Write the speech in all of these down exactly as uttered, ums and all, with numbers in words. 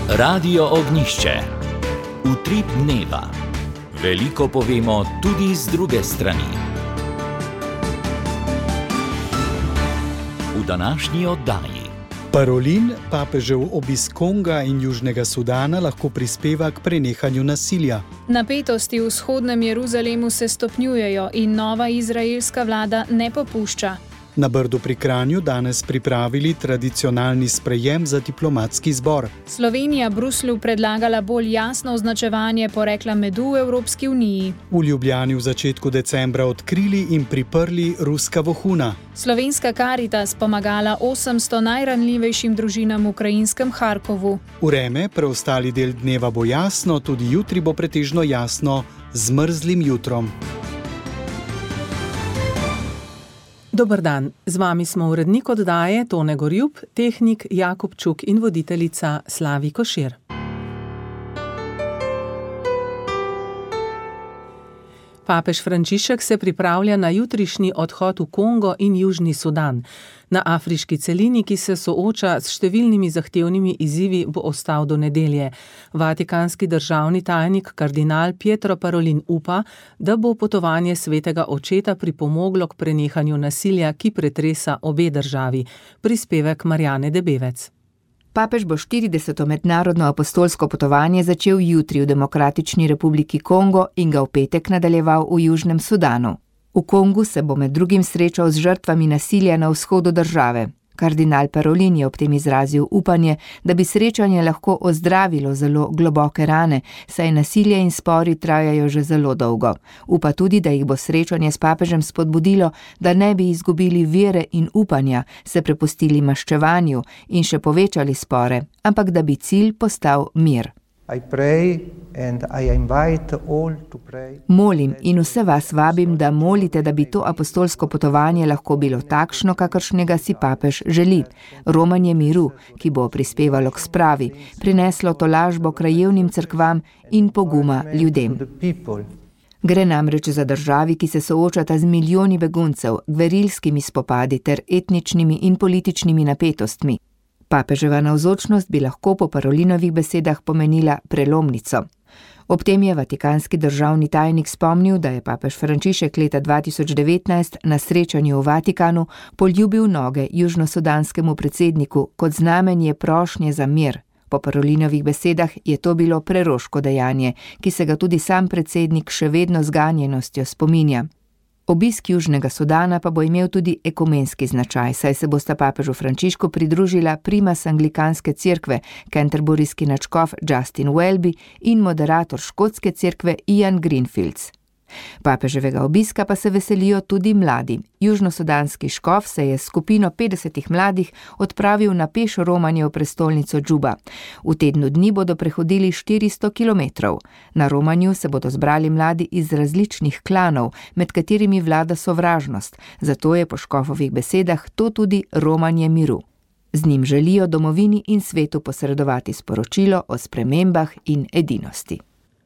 Radio Ognišče. Utrip dneva. Veliko povemo tudi z druge strani. V današnji oddaji. Parolin, papežev obisk Konga in Južnega Sudana lahko prispeva k prenehanju nasilja. Napetosti v vzhodnem Jeruzalemu se stopnjujejo in nova izraelska vlada ne popušča. Na Brdu pri Kranju danes pripravili tradicionalni sprejem za diplomatski zbor. Slovenija Bruslju predlagala bolj jasno označevanje porekla medu v Evropski uniji. V Ljubljani v začetku decembra odkrili in priprli ruska vohuna. Slovenska Karitas pomagala osemsto najranljivejšim družinam v ukrajinskem Harkovu. Vreme, preostali del dneva bo jasno, tudi jutri bo pretežno jasno, z mrzlim jutrom. Dober dan, z vami smo urednik oddaje Tone Gorjup, tehnik Jakub Čuk in voditeljica Slavi Košir. Papež Frančišek se pripravlja na jutrišnji odhod v Kongo in Južni Sudan. Na afriški celini, ki se sooča s številnimi zahtevnimi izzivi, bo ostal do nedelje. Vatikanski državni tajnik kardinal Pietro Parolin upa, da bo potovanje svetega očeta pripomoglo k prenehanju nasilja, ki pretresa obe državi. Prispevek Marjane Debevec. Papež bo štirideseto mednarodno apostolsko potovanje začel jutri v Demokratični republiki Kongo in ga v petek nadaljeval v Južnem Sudanu. V Kongu se bo med drugim srečal z žrtvami nasilja na vzhodu države. Kardinal Parolin je ob tem izrazil upanje, da bi srečanje lahko ozdravilo zelo globoke rane, saj nasilje in spori trajajo že zelo dolgo. Upa tudi, da jih bo srečanje s papežem spodbudilo, da ne bi izgubili vere in upanja, se prepustili maščevanju in še povečali spore, ampak da bi cilj postal mir. Molim in vse vas vabim, da molite, da bi to apostolsko potovanje lahko bilo takšno, kakršnega si papež želi. Romanje miru, ki bo prispevalo k spravi, prineslo tolažbo krajevnim cerkvam in poguma ljudem. Gre namreč za državi, ki se soočata z milijoni beguncev, gverilskimi spopadi ter etničnimi in političnimi napetostmi. Papeževa navzočnost bi lahko po Parolinovih besedah pomenila prelomnico. Ob tem je vatikanski državni tajnik spomnil, da je papež Frančišek leta dva tisoč devetnajst na srečanju v Vatikanu poljubil noge južnosudanskemu predsedniku kot znamenje prošnje za mir. Po Parolinovih besedah je to bilo preroško dejanje, ki se ga tudi sam predsednik še vedno z ganjenostjo spominja. Obisk Južnega Sudana pa bo imel tudi ekumenski značaj, saj se bosta papežu Frančišku pridružila primas anglikanske cerkve, canterburyski nadškof Justin Welby in moderator škotske cerkve Ian Greenfields. Papeževega obiska pa se veselijo tudi mladi. Južnosudanski škof se je s skupino petdesetih mladih odpravil na pešo romanje v prestolnico Džuba. V tednu dni bodo prehodili štiristo kilometrov. Na romanju se bodo zbrali mladi iz različnih klanov, med katerimi vlada sovražnost, zato je po škofovih besedah to tudi romanje miru. Z njim želijo domovini in svetu posredovati sporočilo o spremembah in edinosti.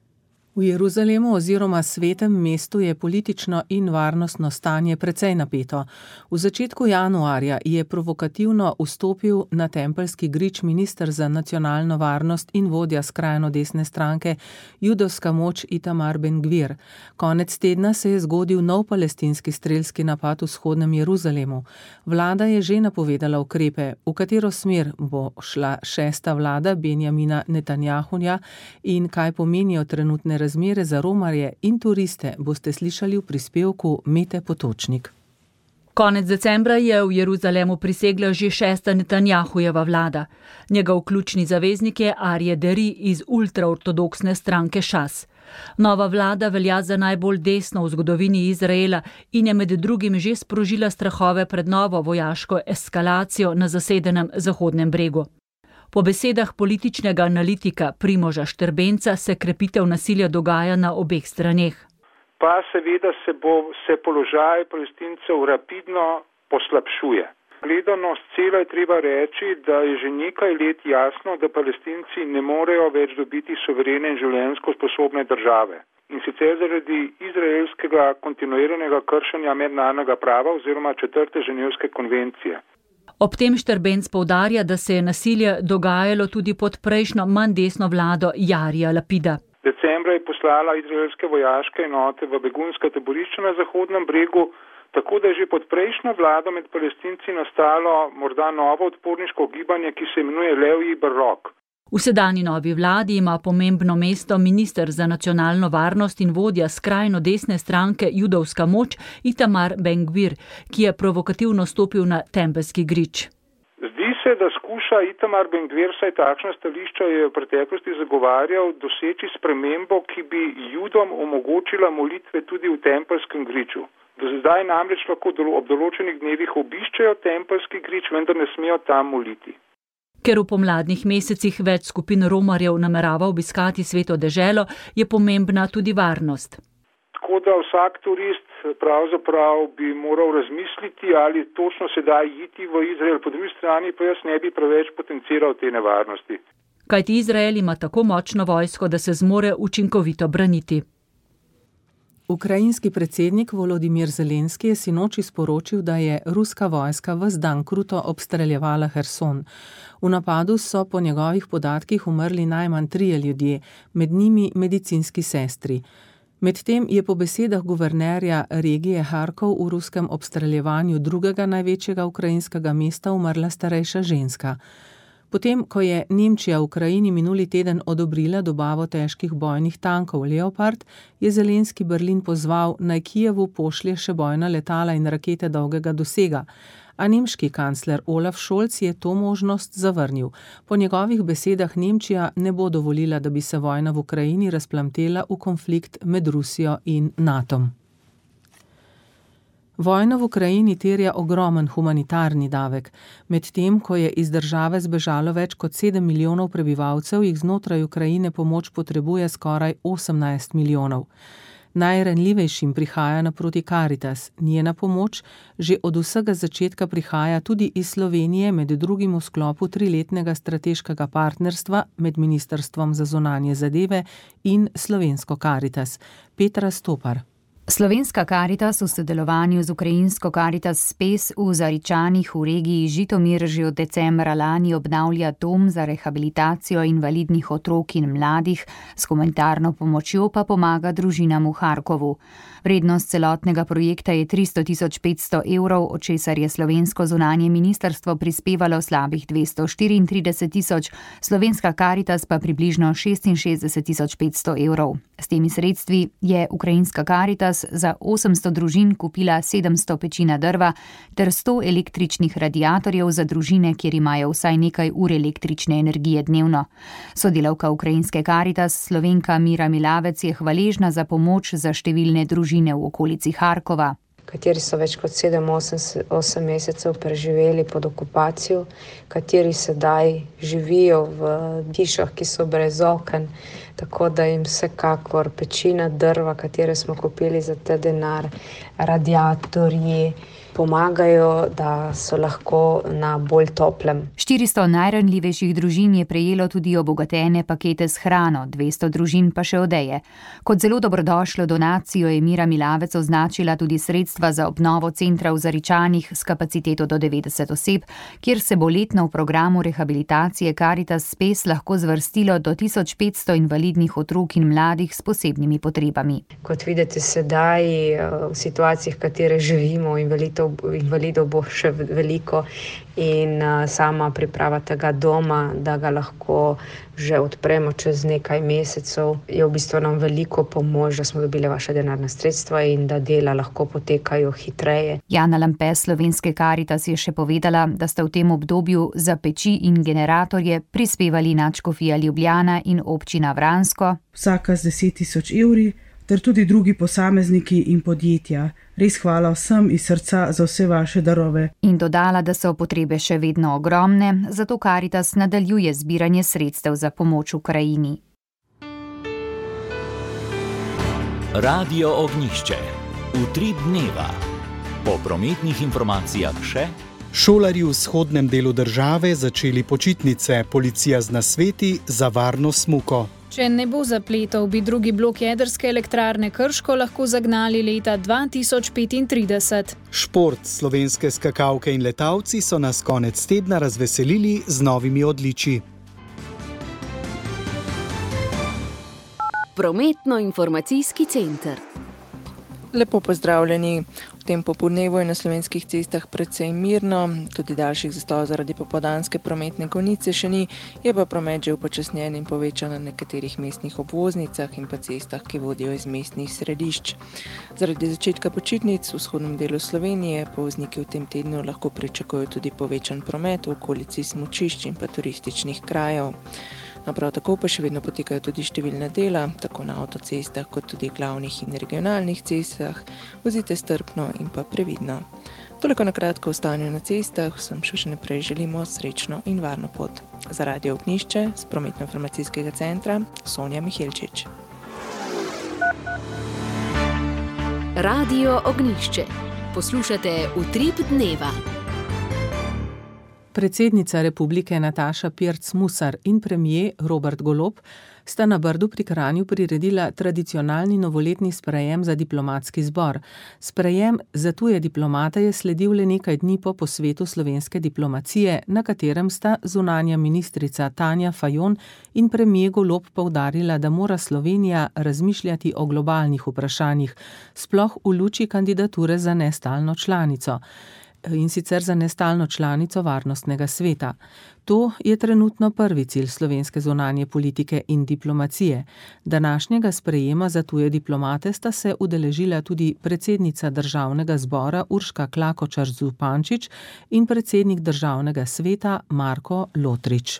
V Jeruzalemu oziroma svetem mestu je politično in varnostno stanje precej napeto. V začetku januarja je provokativno vstopil na tempeljski grič minister za nacionalno varnost in vodja skrajno desne stranke Judovska moč Itamar Ben-Gvir. Konec tedna se je zgodil nov palestinski strelski napad v vzhodnem Jeruzalemu. Vlada je že napovedala ukrepe, v katero smer bo šla šesta vlada Benjamina Netanjahuja in kaj pomenijo trenutne razmere za romarje in turiste, boste slišali v prispevku Mete Potočnik. Konec decembra je v Jeruzalemu prisegla že šesta Netanjahujeva vlada. Njegov ključni zaveznik je Arje Deri iz ultraortodoksne stranke Šas. Nova vlada velja za najbolj desno v zgodovini Izraela in je med drugim že sprožila strahove pred novo vojaško eskalacijo na zasedenem Zahodnem bregu. Po besedah političnega analitika Primoža Štrbenca se krepitev nasilja dogaja na obeh straneh. Pa seveda se bo se položaj Palestincev rapidno poslabšuje. Gledano s celo je treba reči, da je že nekaj let jasno, da Palestinci ne morejo več dobiti suverene in življenjsko sposobne države. In sicer zaradi izraelskega kontinuiranega kršenja mednarodnega prava oziroma četrte ženevske konvencije. Ob tem Štrbenc poudarja, da se je nasilje dogajalo tudi pod prejšnjo manj desno vlado Jarija Lapida. Decembra je poslala izraelske vojaške enote v begunska taborišča na Zahodnem bregu, tako da je že pod prejšnjo vlado med Palestinci nastalo morda novo odporniško gibanje, ki se imenuje Levji Barok. V sedanji novi vladi ima pomembno mesto minister za nacionalno varnost in vodja skrajno desne stranke Judovska moč Itamar Ben-Gvir, ki je provokativno stopil na Tempelski grič. Zdi se, da skuša Itamar Ben-Gvir, saj takšno stališče je v preteklosti zagovarjal, doseči spremembo, ki bi Judom omogočila molitve tudi v Tempelskem griču. Do zdaj namreč lahko ob določenih dnevih obiščejo Tempelski grič, vendar ne smejo tam moliti. Ker v pomladnih mesecih več skupin romarjev namerava obiskati Sveto deželo, je pomembna tudi varnost. Tako da vsak turist pravzaprav bi moral razmisliti, ali točno sedaj iti v Izrael, po drugi strani pa jaz ne bi preveč potenciral te nevarnosti. Kajti Izrael ima tako močno vojsko, da se zmore učinkovito braniti. Ukrajinski predsednik Volodimir Zelenski je sinoči sporočil, da je ruska vojska ves dan kruto obstreljevala Herson. V napadu so po njegovih podatkih umrli najmanj trije ljudje, med njimi medicinski sestri. Medtem je po besedah guvernerja regije Harkov v ruskem obstreljevanju drugega največjega ukrajinskega mesta umrla starejša ženska. Potem, ko je Nemčija Ukrajini minuli teden odobrila dobavo težkih bojnih tankov Leopard, je Zelenski Berlin pozval, naj Kijevu pošlje še bojna letala in rakete dolgega dosega. A nemški kancler Olaf Scholz je to možnost zavrnil. Po njegovih besedah Nemčija ne bo dovolila, da bi se vojna v Ukrajini razplamtela v konflikt med Rusijo in Natom. Vojna v Ukrajini terja ogromen humanitarni davek. Medtem, ko je iz države zbežalo več kot sedem milijonov prebivalcev, jih znotraj Ukrajine pomoč potrebuje skoraj osemnajst milijonov. Najranljivejšim prihaja naproti Karitas. Njena pomoč že od vsega začetka prihaja tudi iz Slovenije, med drugim v sklopu triletnega strateškega partnerstva med Ministrstvom za zunanje zadeve in slovensko Karitas. Petra Stopar. Slovenska Karitas v sodelovanju z ukrajinsko Karitas Spes v Zaričanih v regiji Žitomir že od decembra lani obnavlja dom za rehabilitacijo invalidnih otrok in mladih, s humanitarno pomočjo pa pomaga družinam v Harkovu. Vrednost celotnega projekta je tristo tisoč petsto evrov, od česar je slovensko zunanje ministrstvo prispevalo slabih dvesto štiriintrideset tisoč, slovenska Karitas pa približno šestinšestdeset tisoč petsto evrov. S temi sredstvi je ukrajinska Karitas za osemsto družin kupila sedemsto pečina drva ter sto električnih radiatorjev za družine, kjer imajo vsaj nekaj ur električne energije dnevno. Sodelavka ukrajinske Karitas, Slovenka Mira Milavec, je hvaležna za pomoč za številne družine v okolici Harkova. Kateri so več kot sedem, osem mesecev preživeli pod okupacijo, kateri sedaj živijo v hišah, ki so brez oken, tako da jim vsekakor pečina drva, katere smo kupili za ta denar, radiatorji, pomagajo, da so lahko na bolj toplem. štiristo najranljivejših družin je prejelo tudi obogatene pakete s hrano, dvesto družin pa še odeje. Kot zelo dobrodošlo donacijo je Mira Milavec označila tudi sredstva za obnovo centra v Zaričanih s kapaciteto do devetdeset oseb, kjer se bo letno v programu rehabilitacije Karitas Spes lahko zvrstilo do tisoč petsto invalidnih otrok in mladih s posebnimi potrebami. Kot vidite sedaj, v situacijah, v katere živimo, invalidov invalidov bo še veliko in sama priprava tega doma, da ga lahko že odpremo čez nekaj mesecev, je v bistvu nam veliko pomoč, da smo dobili vaše denarna sredstva in da dela lahko potekajo hitreje. Jana Lampe slovenske Karitas je še povedala, da sta v tem obdobju za peči in generatorje prispevali Nadškofija Ljubljana in občina Vransko. Vsaka z deset tisoč evri, ter tudi drugi posamezniki in podjetja. Res hvala vsem iz srca za vse vaše darove. In dodala, da so potrebe še vedno ogromne, zato Karitas nadaljuje zbiranje sredstev za pomoč Ukrajini. Radio Ognjišče. Utrip dneva. Po prometnih informacijah še: šolarji v vzhodnem delu države začeli počitnice, policija z nasveti za varno smuko. Če ne bo zapletov, bi drugi blok jedrske elektrarne Krško lahko zagnali leta dva tisoč petintrideset. Šport. Slovenske skakalke in letalci so nas konec tedna razveselili z novimi odličji. Prometno-informacijski center. Lepo pozdravljeni. V tem popoldnevu je na slovenskih cestah precej mirno, tudi daljših zastojev zaradi popoldanske prometne konice še ni, je pa promet že upočasnjen in povečan na nekaterih mestnih obvoznicah in pa cestah, ki vodijo iz mestnih središč. Zaradi začetka počitnic v vzhodnem delu Slovenije pa vozniki v tem tednu lahko pričakujejo tudi povečan promet v okolici smučišč in pa turističnih krajev. No, prav tako pa še vedno potekajo tudi številna dela, tako na avtocestah kot tudi glavnih in regionalnih cestah. Vozite strpno in pa previdno. Toliko na kratko o stanju na cestah, vsem še naprej želimo srečno in varno pot. Za Radio Ognjišče z Prometno-informacijskega centra Sonja Mihelčič. Radio Ognjišče. Poslušate Utrip dneva. Predsednica republike Nataša Pirc Musar in premier Robert Golob sta na Brdu pri Kranju priredila tradicionalni novoletni sprejem za diplomatski zbor. Sprejem za tuje diplomate je sledil le nekaj dni po posvetu slovenske diplomacije, na katerem sta zunanja ministrica Tanja Fajon in premier Golob poudarila, da mora Slovenija razmišljati o globalnih vprašanjih, sploh v luči kandidature za nestalno članico. In sicer za nestalno članico Varnostnega sveta. To je trenutno prvi cilj slovenske zunanje politike in diplomacije. Današnjega sprejema za tuje diplomate sta se udeležila tudi predsednica Državnega zbora Urška Klakočar Zupančič in predsednik Državnega sveta Marko Lotrič.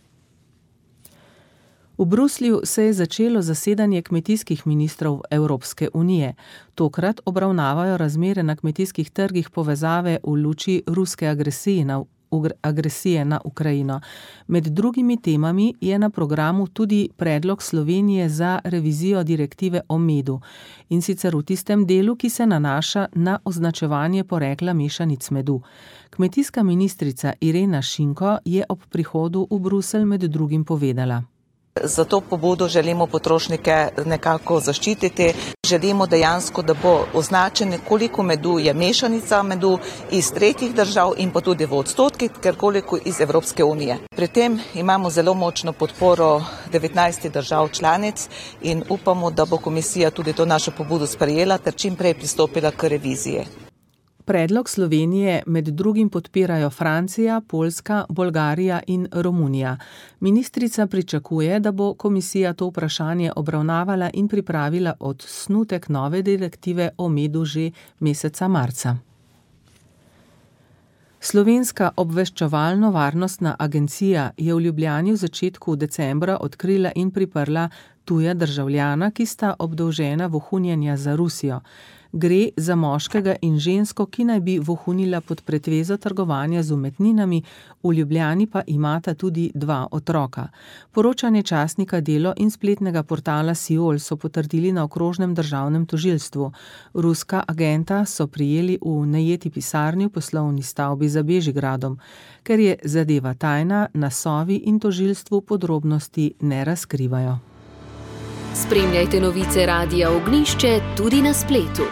V Bruslju se je začelo zasedanje kmetijskih ministrov Evropske unije. Tokrat obravnavajo razmere na kmetijskih trgih povezave v luči ruske agresije na, agresije na Ukrajino. Med drugimi temami je na programu tudi predlog Slovenije za revizijo direktive o medu. In sicer v tistem delu, ki se nanaša na označevanje porekla mešanic medu. Kmetijska ministrica Irena Šinko je ob prihodu v Bruselj med drugim povedala. Za to pobudo želimo potrošnike nekako zaščititi. Želimo dejansko, da bo označeno, koliko medu je mešanica medu iz tretjih držav in pa tudi v odstotkih, ker koliko iz Evropske unije. Pri tem imamo zelo močno podporo devetnajstih držav članic in upamo, da bo komisija tudi to našo pobudo sprejela ter čim prej pristopila k reviziji. Predlog Slovenije med drugim podpirajo Francija, Poljska, Bolgarija in Romunija. Ministrica pričakuje, da bo komisija to vprašanje obravnavala in pripravila osnutek nove direktive o medu že meseca marca. Slovenska obveščevalno-varnostna agencija je v Ljubljani v začetku decembra odkrila in priprla tuja državljana, ki sta obdolžena vohunjenja za Rusijo. Gre za moškega in žensko, ki naj bi vohunila pod pretvezo trgovanja z umetninami, v Ljubljani pa imata tudi dva otroka. Poročanje časnika Delo in spletnega portala Siol so potrdili na okrožnem državnem tožilstvu. Ruska agenta so prijeli v najeti pisarni v poslovni stavbi za Bežigradom. Ker je zadeva tajna, na Sovi in tožilstvu podrobnosti ne razkrivajo. Spremljajte novice Radia Ognjišče tudi na spletu.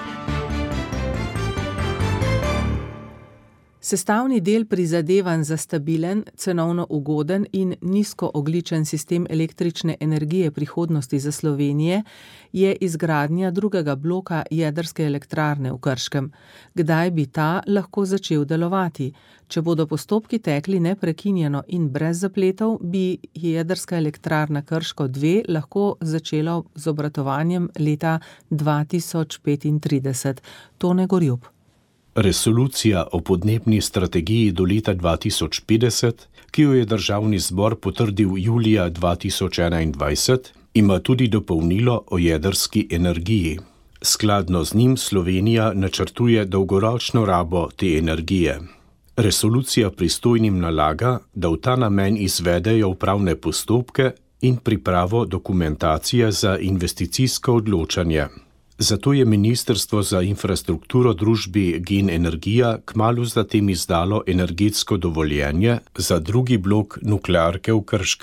Sestavni del prizadevanj za stabilen, cenovno ugoden in nizkoogljičen sistem električne energije prihodnosti za Slovenije je izgradnja drugega bloka jedrske elektrarne v Krškem. Kdaj bi ta lahko začel delovati? Če bodo postopki tekli neprekinjeno in brez zapletov, bi jedrska elektrarna Krško dve lahko začela z obratovanjem leta dva tisoč petintrideset. Tone Gorjup. Resolucija o podnebni strategiji do leta dva tisoč petdeset, ki jo je državni zbor potrdil julija dva tisoč enaindvajset, ima tudi dopolnilo o jedrski energiji. Skladno z njim Slovenija načrtuje dolgoročno rabo te energije. Resolucija pristojnim nalaga, da v ta namen izvedejo upravne postopke in pripravo dokumentacije za investicijsko odločanje. Zato je Ministrstvo za infrastrukturo družbi Gen Energija kmalu zatem izdalo energetsko dovoljenje za drugi blok nuklearke v Krškem.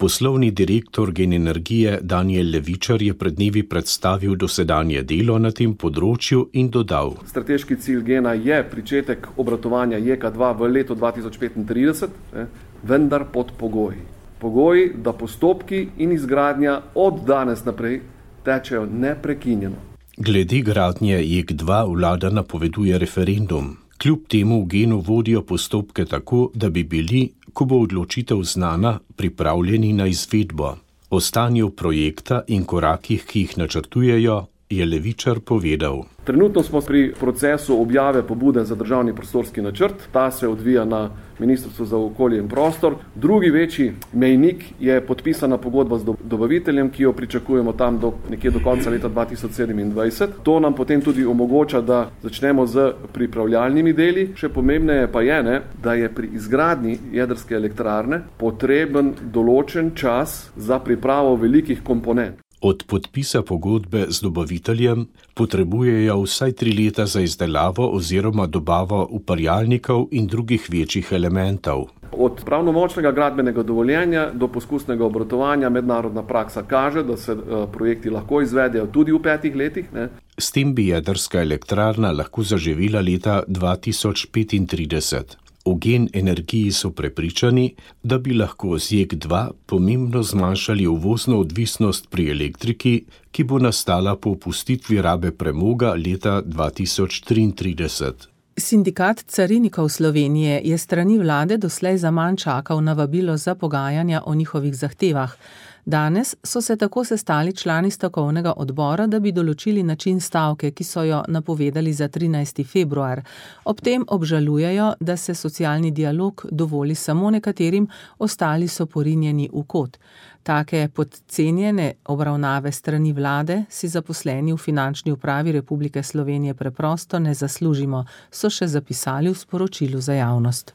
Poslovni direktor Gen Energije Danijel Levičar je pred dnevi predstavil dosedanje delo na tem področju in dodal: Strateški cilj Gena je pričetek obratovanja J E K dva v letu dva tisoč petintrideset, ne, vendar pod pogoji. Pogoji, da postopki in izgradnja od danes naprej tečejo neprekinjeno. Glede gradnje J E K dva vlada napoveduje referendum. Kljub temu v Genu vodijo postopke tako, da bi bili, ko bo odločitev znana, pripravljeni na izvedbo. O stanju projekta in korakih, ki jih načrtujejo, je Levičar povedal. Trenutno smo pri procesu objave pobude za državni prostorski načrt. Ta se odvija na Ministrstvu za okolje in prostor. Drugi večji mejnik je podpisana pogodba z dobaviteljem, ki jo pričakujemo tam do, nekje do konca leta dva tisoč sedemindvajset. To nam potem tudi omogoča, da začnemo z pripravljalnimi deli. Še pomembneje pa je, ne, da je pri izgradnji jedrske elektrarne potreben določen čas za pripravo velikih komponent. Od podpisa pogodbe z dobaviteljem potrebujejo vsaj tri leta za izdelavo oziroma dobavo uparjalnikov in drugih večjih elementov. Od pravnomočnega gradbenega dovoljenja do poskusnega obratovanja mednarodna praksa kaže, da se uh, projekti lahko izvedejo tudi v petih letih. Ne? S tem bi jedrska elektrarna lahko zaživela leta dva tisoč petintrideset. V Gen Energiji so prepričani, da bi lahko z J E K dva pomembno zmanjšali uvozno odvisnost pri elektriki, ki bo nastala po opustitvi rabe premoga leta dva tisoč triintrideset. Sindikat carinikov Slovenije je strani vlade doslej zaman čakal na vabilo za pogajanja o njihovih zahtevah. Danes so se tako sestali člani stavkovnega odbora, da bi določili način stavke, ki so jo napovedali za trinajsti februar. Ob tem obžalujejo, da se socialni dialog dovoli samo nekaterim, ostali so porinjeni v kot. Take podcenjene obravnave strani vlade si zaposleni v Finančni upravi Republike Slovenije preprosto ne zaslužimo, so še zapisali v sporočilu za javnost.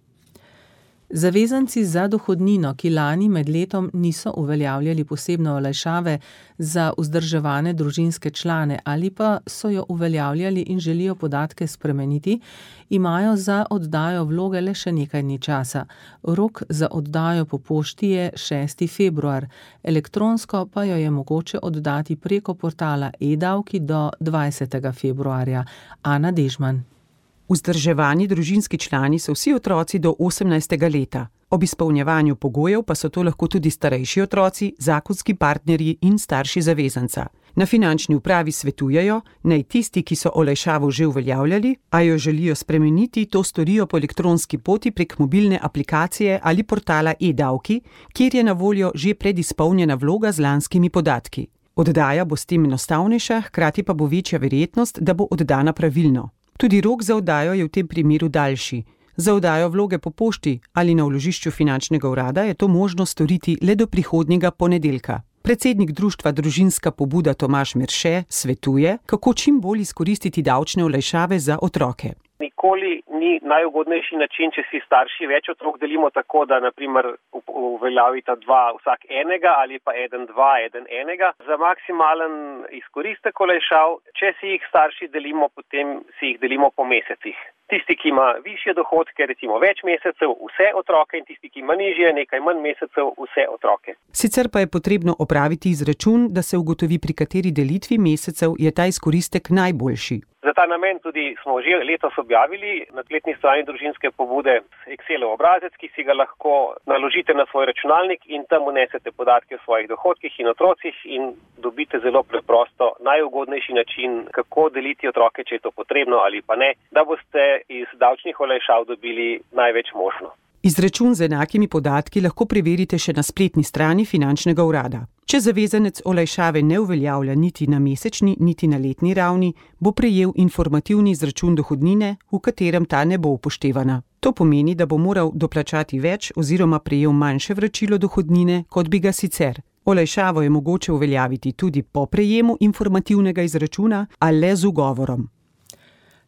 Zavezanci za dohodnino, ki lani med letom niso uveljavljali posebne olajšave za vzdrževane družinske člane ali pa so jo uveljavljali in želijo podatke spremeniti, imajo za oddajo vloge le še nekaj dni časa. Rok za oddajo po pošti je šesti februar, elektronsko pa jo je mogoče oddati preko portala e-davki do dvajsetega februarja. Ana Dežman. Vzdrževani družinski člani so vsi otroci do osemnajstega leta. Ob izpolnjevanju pogojev pa so to lahko tudi starejši otroci, zakonski partnerji in starši zavezanca. Na Finančni upravi svetujejo, naj tisti, ki so olajšavo že uveljavljali, a jo želijo spremeniti, to storijo po elektronski poti prek mobilne aplikacije ali portala e-davki, kjer je na voljo že predizpolnjena vloga z lanskimi podatki. Oddaja bo s tem enostavnejša, hkrati pa bo večja verjetnost, da bo oddana pravilno. Tudi rok za oddajo je v tem primeru daljši. Za oddajo vloge po pošti ali na vložišču finančnega urada je to možno storiti le do prihodnjega ponedeljka. Predsednik društva Družinska pobuda Tomaž Merše svetuje, kako čim bolj izkoristiti davčne olajšave za otroke. Nikoli ni najugodnejši način, če si starši več otrok delimo tako, da naprimer uveljavita dva vsak enega ali pa eden dva, eden enega. Za maksimalen izkoristek olajšav, če si jih starši delimo, potem si jih delimo po mesecih. Tisti, ki ima višje dohodke, recimo več mesecev, vse otroke, in tisti, ki ima nižje, nekaj manj mesecev, vse otroke. Sicer pa je potrebno opraviti izračun, da se ugotovi, pri kateri delitvi mesecev je ta izkoristek najboljši. Za ta namen tudi smo že letos objavili na spletni strani družinske pobude Excelov obrazec, ki si ga lahko naložite na svoj računalnik in tam vnesete podatke o svojih dohodkih in otrocih in dobite zelo preprosto najugodnejši način, kako deliti otroke, če je to potrebno ali pa ne, da boste iz davčnih olajšav dobili največ možno. Izračun z enakimi podatki lahko preverite še na spletni strani Finančnega urada. Če zavezanec olajšave ne uveljavlja niti na mesečni, niti na letni ravni, bo prejel informativni izračun dohodnine, v katerem ta ne bo upoštevana. To pomeni, da bo moral doplačati več oziroma prejel manjše vračilo dohodnine, kot bi ga sicer. Olajšavo je mogoče uveljaviti tudi po prejemu informativnega izračuna ali le z ugovorom.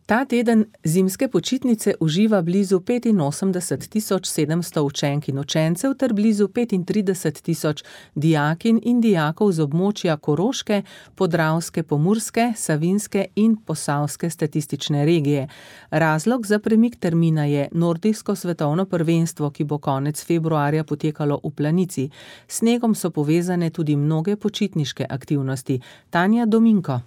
Ta teden zimske počitnice uživa blizu petinosemdeset tisoč sedemsto učenk in učencev ter blizu petintrideset tisoč dijakinj in dijakov z območja Koroške, Podravske, Pomurske, Savinjske in Posavske statistične regije. Razlog za premik termina je nordijsko svetovno prvenstvo, ki bo konec februarja potekalo v Planici. S snegom so povezane tudi mnoge počitniške aktivnosti. Tanja Dominko.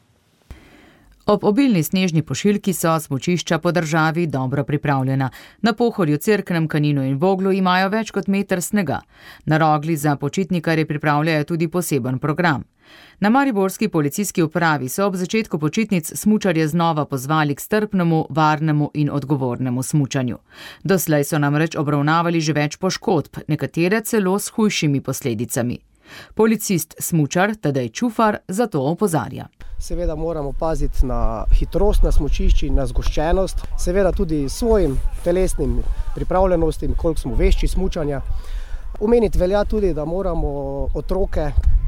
Ob obilni snežni pošiljki so smučišča po državi dobro pripravljena. Na Pohorju, Cerknem, Kaninu in Voglu imajo več kot meter snega. Na Rogli za počitnikarje pripravljajo tudi poseben program. Na mariborski policijski upravi so ob začetku počitnic smučarje znova pozvali k strpnemu, varnemu in odgovornemu smučanju. Doslej so namreč obravnavali že več poškodb, nekatere celo s hujšimi posledicami. Policist smučar Tadej Čufar zato opozarja. Seveda moramo paziti na hitrost na smučišči, na zgoščenost, seveda tudi svojim telesnim pripravljenostim, koliko smo vešči smučanja. Omeniti velja tudi, da moramo otroke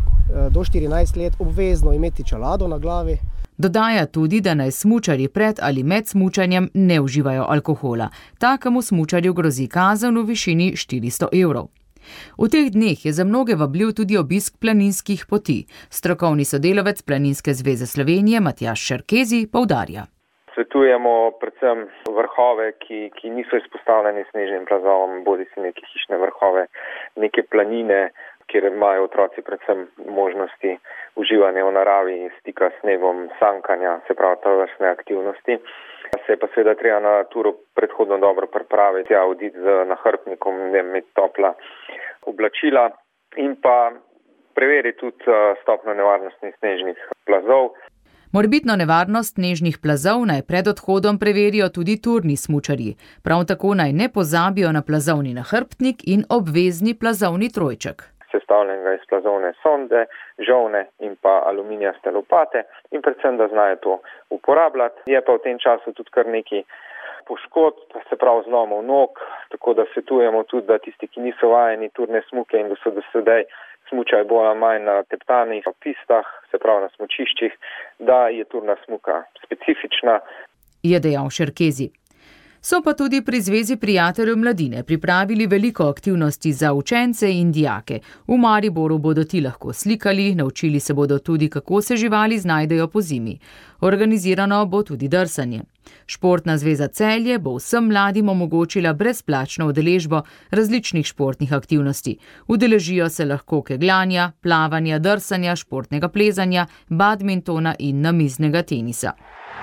do štirinajst let obvezno imeti čelado na glavi. Dodaja tudi, da naj smučarji pred ali med smučanjem ne uživajo alkohola. Takemu smučarju grozi kazen v višini štiristo evrov. V teh dneh je za mnoge vabljiv tudi obisk planinskih poti. Strokovni sodelavec Planinske zveze Slovenije Matjaž Šerkezi poudarja. Svetujemo predvsem vrhove, ki, ki niso izpostavljeni snežnim plazovom, bodi si neke hišne vrhove, neke planine, kjer imajo otroci predvsem možnosti uživanja v naravi, stika s snegom, sankanja, se pravi to vrstne aktivnosti. Se je pa seveda treba na turo predhodno dobro pripraviti, ja, oditi z nahrbtnikom, ne imeti topla oblačila in pa preveriti tudi stopnjo nevarnosti snežnih plazov. Morebitno nevarnost snežnih plazov naj pred odhodom preverijo tudi turni smučarji. Prav tako naj ne pozabijo na plazovni nahrbtnik in obvezni plazovni trojček. Sestavljenega iz plazovne sonde, žolne in pa aluminijaste lopate in predvsem, da znajo to uporabljati. Je pa v tem času tudi kar nekaj poškodb, se pravi zlomov nog, tako da svetujemo tudi, da tisti, ki niso vajeni turne smuke in da so do sedaj smučali bolj ali manj na teptanih pistah, se pravi na smučiščih, da je turna smuka specifična. Je dejal Šerkezi. So pa tudi pri Zvezi prijateljev mladine pripravili veliko aktivnosti za učence in dijake. V Mariboru bodo ti lahko slikali, naučili se bodo tudi, kako se živali znajdejo po zimi. Organizirano bo tudi drsanje. Športna zveza Celje bo vsem mladim omogočila brezplačno udeležbo različnih športnih aktivnosti. Udeležijo se lahko kegljanja, plavanja, drsanja, športnega plezanja, badmintona in namiznega tenisa.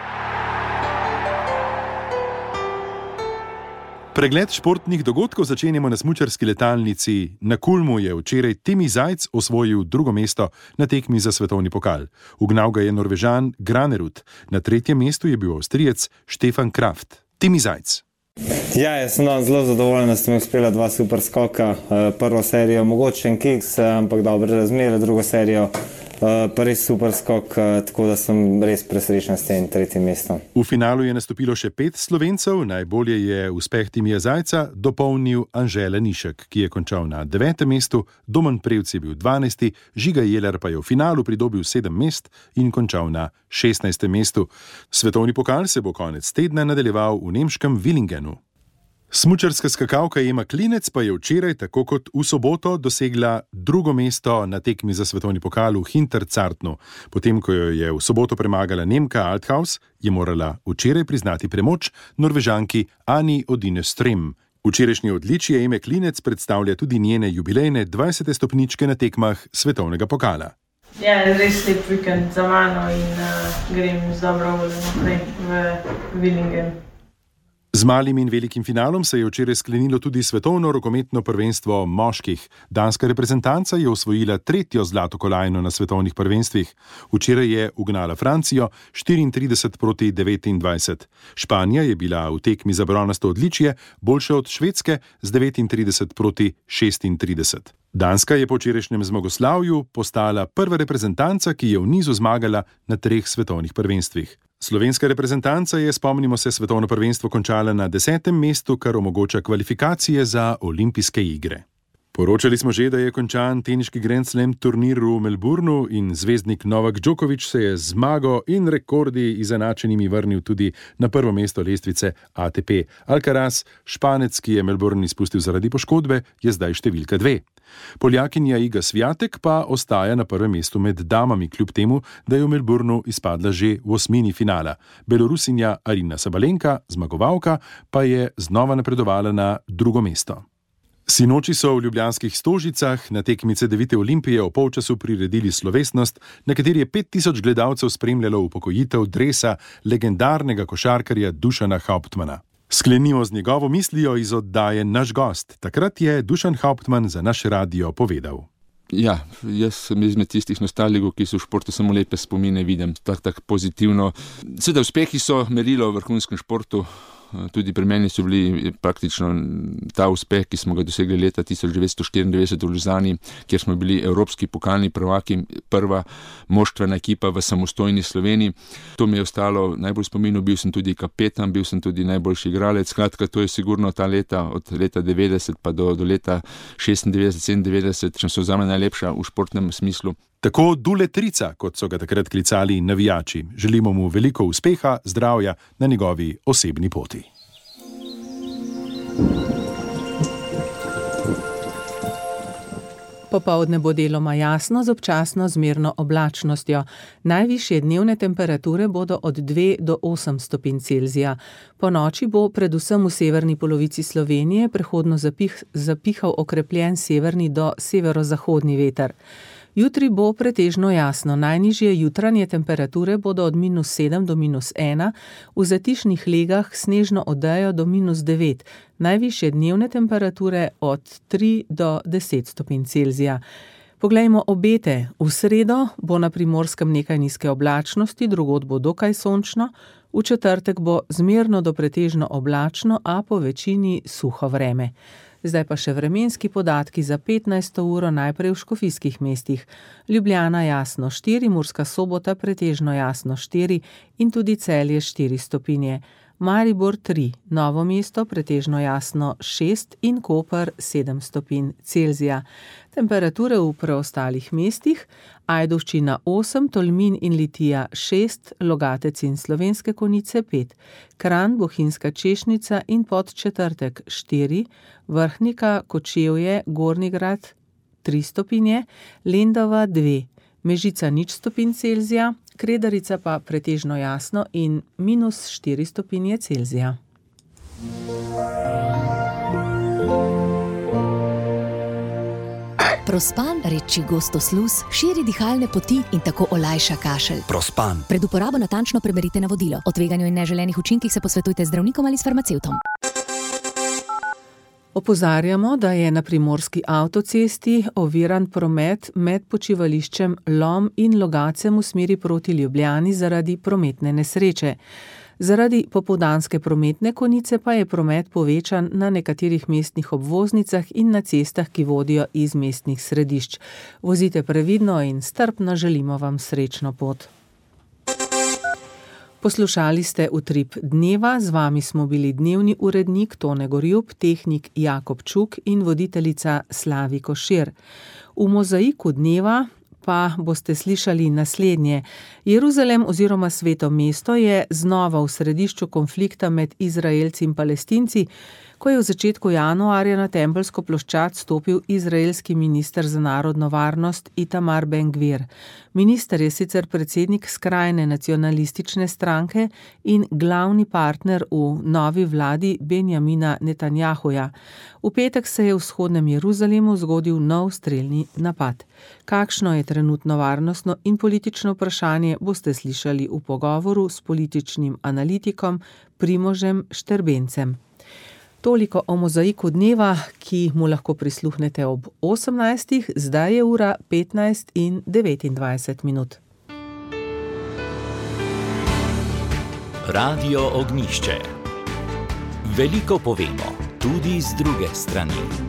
Pregled športnih dogodkov začenjamo na smučarski letalnici. Na Kulmu je včeraj Timi Zajc osvojil drugo mesto na tekmi za svetovni pokal. Ugnal ga je Norvežan Granerud. Na tretjem mestu je bil Avstrijec Stefan Kraft. Timi Zajc. Ja, jaz sem zelo zadovoljen, da sem uspela dva super skoka. Prvo serijo mogočen kiks, ampak dobre razmere, drugo serijo pa res super skok, tako da sem res presrečen s tem tretjim mestom. V finalu je nastopilo še pet Slovencev, najbolje je uspeh Timija Zajca dopolnil Anže Lanišek, ki je končal na devetem mestu, Domen Prevc je bil dvanajsti, Žiga Jeler pa je v finalu pridobil sedem mest in končal na šestnajstem mestu. Svetovni pokal se bo konec tedna nadaljeval v nemškem Villingenu. Smučarska skakalka Ema Klinec pa je včeraj, tako kot v soboto, dosegla drugo mesto na tekmi za svetovni pokal v Hinterzartnu. Potem, ko jo je v soboto premagala Nemka Althaus, je morala včeraj priznati premoč Norvežanki Ani Odine Strem. Včerajšnje odličje Eme Klinec predstavlja tudi njene jubilejne dvajsete stopničke na tekmah svetovnega pokala. Ja, res lep vikend za mano in uh, grem z dobro voljo naprej v Villingen. Z malim in velikim finalom se je včeraj sklenilo tudi svetovno rokometno prvenstvo moških. Danska reprezentanca je osvojila tretjo zlato kolajno na svetovnih prvenstvih. Včeraj je ugnala Francijo štiriintrideset proti devetindvajset. Španija je bila v tekmi za bronasto odličje boljša od Švedske z devetintrideset proti šestintrideset. Danska je po včerajšnjem zmagoslavju postala prva reprezentanca, ki je v nizu zmagala na treh svetovnih prvenstvih. Slovenska reprezentanca je, spomnimo se, svetovno prvenstvo končala na desetem mestu, kar omogoča kvalifikacije za olimpijske igre. Poročali smo že, da je končan teniški Grand Slam turnir v Melbournu in zvezdnik Novak Djokovic se je z zmago in rekordi izenačenimi vrnil tudi na prvo mesto lestvice A T P. Alcaraz, Španec, ki je Melbourne izpustil zaradi poškodbe, je zdaj številka dve. Poljakinja Iga Swiatek pa ostaja na prvem mestu med damami, kljub temu, da je v Melbournu izpadla že v osmini finala. Belorusinja Arina Sabalenka, zmagovalka, pa je znova napredovala na drugo mesto. Sinoči so v ljubljanskih Stožicah na tekmi Cedevite Olimpije o polčasu priredili slovesnost, na kateri je pet tisoč gledalcev spremljalo upokojitev dresa legendarnega košarkarja Dušana Hauptmana. Sklenimo z njegovo mislijo iz oddaje Naš gost. Takrat je Dušan Hauptman za naš radio povedal. Ja, jaz sem izmed tistih nostalgikov, ki so v športu samo lepe spomine, vidim tako tak pozitivno. Seveda uspehi so merilo v vrhunskem športu. Tudi pri meni so bili praktično ta uspeh, ki smo ga dosegli leta tisoč devetsto štiriindevetdeset v Luzani, kjer smo bili evropski pokalni prvaki, prva moštvena ekipa v samostojni Sloveniji. To mi je ostalo najbolj spominu, bil sem tudi kapetan, bil sem tudi najboljši igralec. Skratka, to je sigurno ta leta, od leta devetdeset pa do, do leta šestindevetdeset sedemindevetdeset, če so zame najlepša v športnem smislu. Tako Dule Trica, kot so ga takrat klicali navijači. Želimo mu veliko uspeha, zdravja na njegovi osebni poti. Popoldne bo deloma jasno z občasno zmerno oblačnostjo. Najvišje dnevne temperature bodo od dve do osem stopinj Celzija. Po noči bo predvsem v severni polovici Slovenije prehodno zapih, zapihal okrepljen severni do severozahodni veter. Jutri bo pretežno jasno, najnižje jutranje temperature bodo od minus sedem do minus ena, v zatišnih legah snežno odejo do minus devet, najvišje dnevne temperature od tri do deset stopinj Celzija. Poglejmo obete. V sredo bo na Primorskem nekaj nizke oblačnosti, drugod bo dokaj sončno, v četrtek bo zmerno do pretežno oblačno, a po večini suho vreme. Zdaj pa še vremenski podatki za petnajsto uro najprej v škofijskih mestih. Ljubljana jasno štiri, Murska Sobota pretežno jasno štiri in tudi Celje štiri stopinje. Maribor tri, Novo mesto pretežno jasno šest in Koper sedem stopinj Celzija. Temperature v preostalih mestih: Ajdovščina osem, Tolmin in Litija šest, Logatec in Slovenske Konjice pet, Kranj, Bohinjska Češnica in Podčetrtek štiri, Vrhnika, Kočevje, Gornji Grad tri stopinje, Lendava dve, Mežica nič stopinj Celzija, Kredarica pa pretežno jasno in minus štiri stopinje Celzija. Prospan, reči gostosluz, širi dihalne poti in tako olajša kašelj. Prospan. Pred uporabo natančno preberite navodilo. O tveganju in neželenih učinkih se posvetujte z zdravnikom ali s farmacevtom. Opozarjamo, da je na primorski avtocesti oviran promet med počivališčem Lom in Logacem v smeri proti Ljubljani zaradi prometne nesreče. Zaradi popoldanske prometne konice pa je promet povečan na nekaterih mestnih obvoznicah in na cestah, ki vodijo iz mestnih središč. Vozite previdno in strpno, želimo vam srečno pot. Poslušali ste Utrip dneva, z vami smo bili dnevni urednik Tone Gorjup, tehnik Jakob Čuk in voditeljica Slavi Košir. V mozaiku dneva pa boste slišali naslednje. Jeruzalem oziroma Sveto mesto je znova v središču konflikta med Izraelci in Palestinci, ko je v začetku januarja na Tempeljsko ploščad stopil izraelski minister za narodno varnost Itamar Ben-Gvir. Minister je sicer predsednik skrajne nacionalistične stranke in glavni partner v novi vladi Benjamina Netanjahuja. V petek se je v vzhodnem Jeruzalemu zgodil nov strelni napad. Kakšno je trenutno varnostno in politično vprašanje, boste slišali v pogovoru s političnim analitikom Primožem Šterbencem. Toliko o mozaiku dneva, ki mu lahko prisluhnete ob osemnajstih, zdaj je ura petnajst in devetindvajset minut. Radio Ognjišče. Veliko povemo, tudi z druge strani.